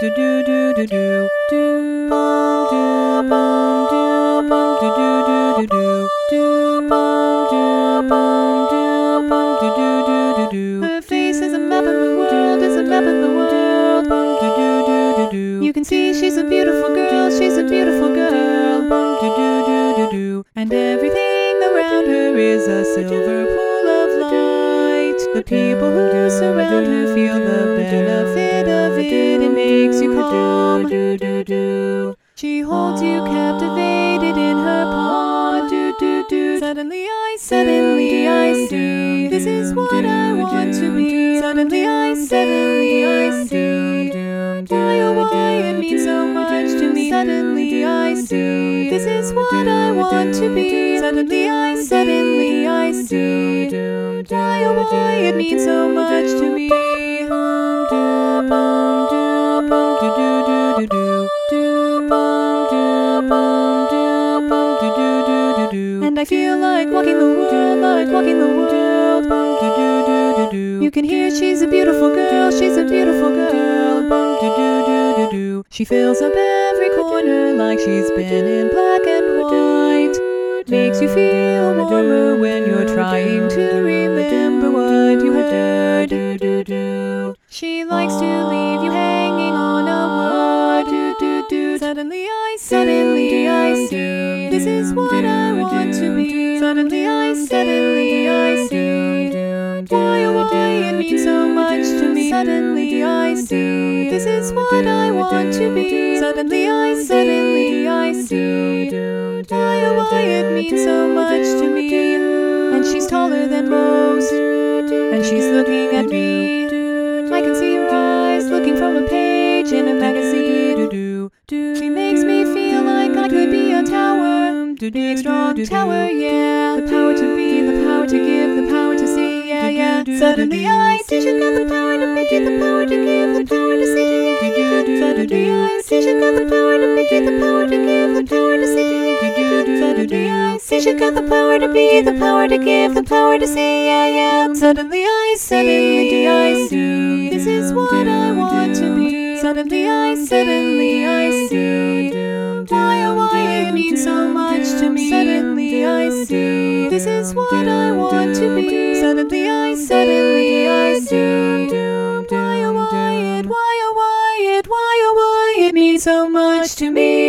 do do do do do do bum do bum do bum do do do do do bum do bum do bum do do do do. Her face is a map of the world, is a map of the world. Bum do do do do do. You can see she's a beautiful girl, she's a beautiful girl. Bum do do do do do. And everything around her is a silver pool of light. The people who surround her feel the benefit of it and makes you calm. She holds you captivated in her palm. Suddenly I see, this is what I want to be. Suddenly I see, why oh why it means so much to me. Suddenly I see, this is what I want to be. Suddenly I see, why oh why it means so much to me. And I feel like walking the world, like walking the world. You can hear she's a beautiful girl, she's a beautiful girl. She fills up every corner like she's been in black and white. Makes you feel warmer when you're trying to remember what you heard. She likes to leave you hanging on a word. Suddenly I see, this is what I want to be. Suddenly I see, why oh why it means so much to me. Suddenly I see, this is what I want to be. Suddenly I see, why oh why it means so much to me. And she's taller than most, and she's looking at me. I can see her eyes looking from a page in a magazine. She makes me feel like I could be a tower, big strong tower, yeah. The power to be, the power to give, the power to see, yeah, yeah. Suddenly I see she got the power to be, the power to give, the power to see, yeah, yeah. Suddenly I see she got the power to be, the power to give, the power to see, yeah, yeah. Suddenly I see she got the power to be, the power to give, the power to see, yeah, yeah. Suddenly I see, this is what I want to be. Suddenly I see, why oh why it means so much to me. Suddenly I see, this is what I want to be. Suddenly I see, why oh why it means so much to me.